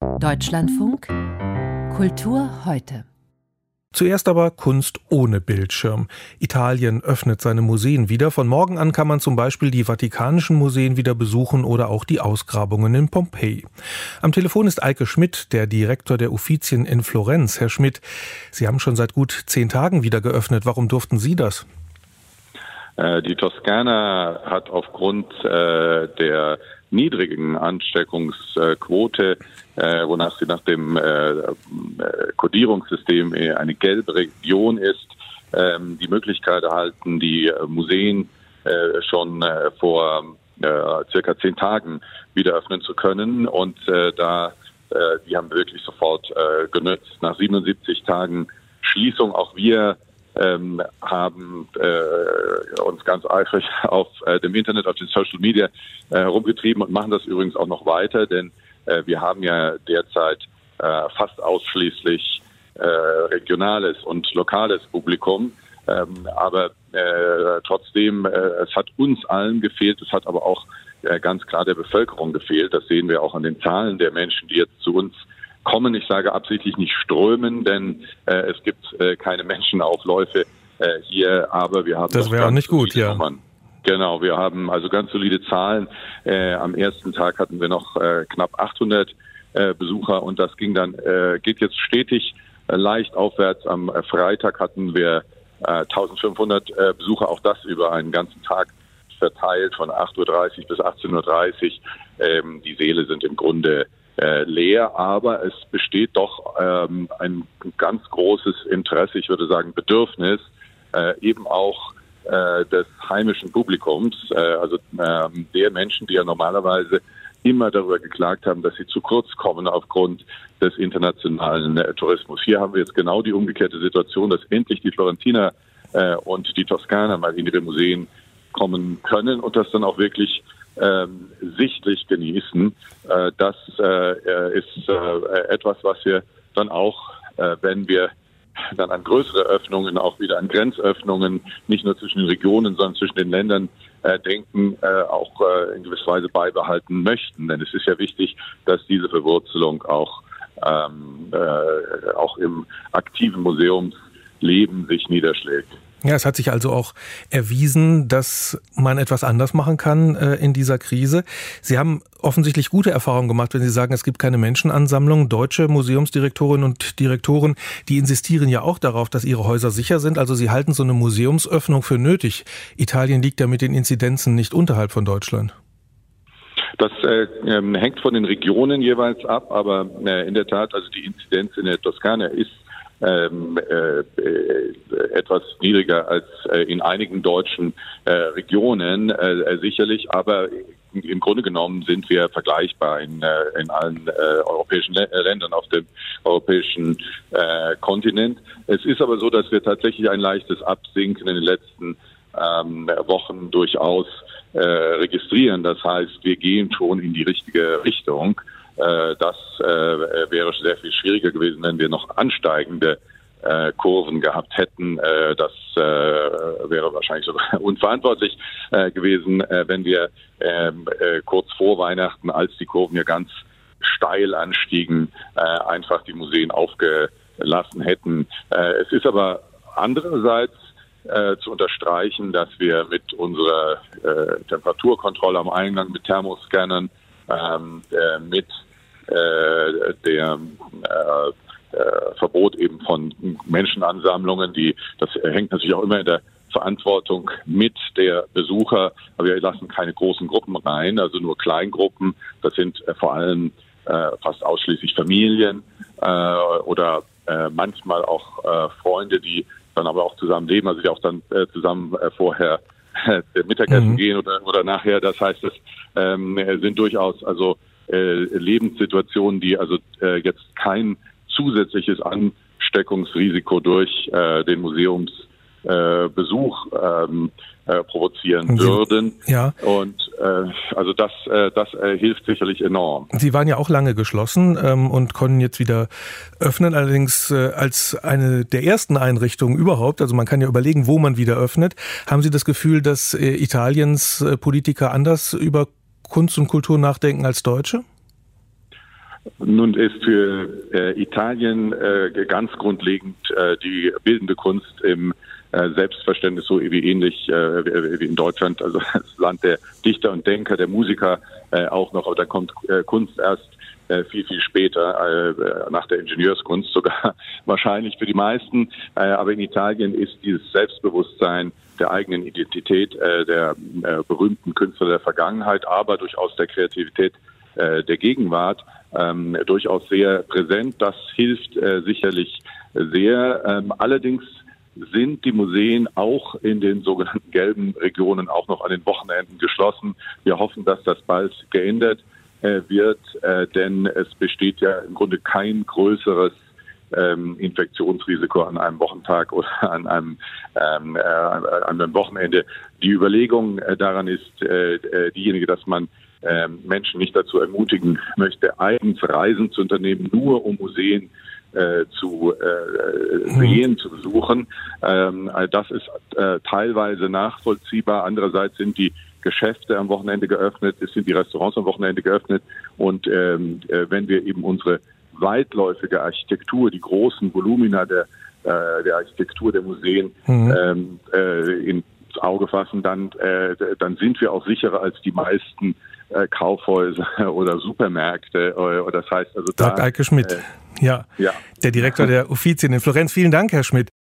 Deutschlandfunk Kultur heute. Zuerst aber Kunst ohne Bildschirm. Italien öffnet seine Museen wieder. Von morgen an kann man zum Beispiel die Vatikanischen Museen wieder besuchen oder auch die Ausgrabungen in Pompeji. Am Telefon ist Eike Schmidt, der Direktor der Uffizien in Florenz. Herr Schmidt, Sie haben schon seit gut 10 Tagen wieder geöffnet. Warum durften Sie das? Die Toskana hat aufgrund der niedrigen Ansteckungsquote, wonach sie nach dem Kodierungssystem eine gelbe Region ist, die Möglichkeit erhalten, die Museen schon vor circa 10 Tagen wieder öffnen zu können. Und die haben wir wirklich sofort genutzt. Nach 77 Tagen Schließung auch wir haben uns ganz eifrig auf dem Internet, auf den Social Media herumgetrieben und machen das übrigens auch noch weiter, denn wir haben ja derzeit fast ausschließlich regionales und lokales Publikum, aber trotzdem, es hat uns allen gefehlt, es hat aber auch ganz klar der Bevölkerung gefehlt. Das sehen wir auch an den Zahlen der Menschen, die jetzt zu uns kommen. Ich sage absichtlich nicht strömen, denn es gibt keine Menschenaufläufe hier, aber wir haben... Das wäre auch nicht gut, ja. Nummern. Genau, wir haben also ganz solide Zahlen. Am ersten Tag hatten wir noch knapp 800 Besucher und das geht jetzt stetig leicht aufwärts. Am Freitag hatten wir 1500 Besucher, auch das über einen ganzen Tag verteilt von 8:30 Uhr bis 18:30 Uhr. Die Säle sind im Grunde leer, aber es besteht doch ein ganz großes Interesse, ich würde sagen Bedürfnis, eben auch des heimischen Publikums, also der Menschen, die ja normalerweise immer darüber geklagt haben, dass sie zu kurz kommen aufgrund des internationalen Tourismus. Hier haben wir jetzt genau die umgekehrte Situation, dass endlich die Florentiner und die Toskana mal in ihre Museen kommen können und das dann auch wirklich sichtlich genießen. Das ist etwas, was wir dann auch, wenn wir dann an größere Öffnungen, auch wieder an Grenzöffnungen, nicht nur zwischen den Regionen, sondern zwischen den Ländern denken, auch in gewisser Weise beibehalten möchten. Denn es ist ja wichtig, dass diese Verwurzelung auch im aktiven Museumsleben sich niederschlägt. Ja, es hat sich also auch erwiesen, dass man etwas anders machen kann in dieser Krise. Sie haben offensichtlich gute Erfahrungen gemacht, wenn Sie sagen, es gibt keine Menschenansammlung. Deutsche Museumsdirektorinnen und Direktoren, die insistieren ja auch darauf, dass ihre Häuser sicher sind. Also sie halten so eine Museumsöffnung für nötig. Italien liegt ja mit den Inzidenzen nicht unterhalb von Deutschland. Das hängt von den Regionen jeweils ab, aber in der Tat, also die Inzidenz in der Toskana ist etwas niedriger als in einigen deutschen Regionen sicherlich, aber im Grunde genommen sind wir vergleichbar in allen europäischen Ländern auf dem europäischen Kontinent. Es ist aber so, dass wir tatsächlich ein leichtes Absinken in den letzten Wochen durchaus registrieren. Das heißt, wir gehen schon in die richtige Richtung. Das wäre sehr viel schwieriger gewesen, wenn wir noch ansteigende Kurven gehabt hätten. Das wäre wahrscheinlich sogar unverantwortlich gewesen, wenn wir kurz vor Weihnachten, als die Kurven ja ganz steil anstiegen, einfach die Museen aufgelassen hätten. Es ist aber andererseits zu unterstreichen, dass wir mit unserer Temperaturkontrolle am Eingang, mit Thermoscannern, mit dem Verbot eben von Menschenansammlungen, das hängt natürlich auch immer in der Verantwortung mit der Besucher, aber wir lassen keine großen Gruppen rein, also nur Kleingruppen, das sind vor allem fast ausschließlich Familien oder manchmal auch Freunde, die dann aber auch zusammen leben, also die auch dann zusammen vorher Mittagessen gehen oder nachher. Das heißt, es sind durchaus also Lebenssituationen, die also jetzt kein zusätzliches Ansteckungsrisiko durch den Museumsbesuch provozieren würden. Ja. Und also das hilft sicherlich enorm. Sie waren ja auch lange geschlossen und konnten jetzt wieder öffnen, allerdings als eine der ersten Einrichtungen überhaupt. Also man kann ja überlegen, wo man wieder öffnet. Haben Sie das Gefühl, dass Italiens Politiker anders über Kunst und Kultur nachdenken als Deutsche? Nun ist für Italien ganz grundlegend die bildende Kunst im Selbstverständnis so wie ähnlich wie in Deutschland, also das Land der Dichter und Denker, der Musiker auch noch, aber da kommt Kunst erst viel, viel später, nach der Ingenieurskunst sogar wahrscheinlich für die meisten. Aber in Italien ist dieses Selbstbewusstsein der eigenen Identität der berühmten Künstler der Vergangenheit, aber durchaus der Kreativität der Gegenwart durchaus sehr präsent. Das hilft sicherlich sehr. Allerdings sind die Museen auch in den sogenannten gelben Regionen auch noch an den Wochenenden geschlossen. Wir hoffen, dass das bald geändert wird, denn es besteht ja im Grunde kein größeres Infektionsrisiko an einem Wochentag oder an einem Wochenende. Die Überlegung daran ist diejenige, dass man Menschen nicht dazu ermutigen möchte, eigens Reisen zu unternehmen, nur um Museen zu sehen, zu besuchen. Das ist teilweise nachvollziehbar. Andererseits sind die Geschäfte am Wochenende geöffnet, es sind die Restaurants am Wochenende geöffnet. Und wenn wir eben unsere weitläufige Architektur, die großen Volumina der Architektur der Museen ins Auge fassen, dann sind wir auch sicherer als die meisten Kaufhäuser oder Supermärkte. Das heißt also, sagt Eike Schmidt, ja, der Direktor der Uffizien in Florenz. Vielen Dank, Herr Schmidt.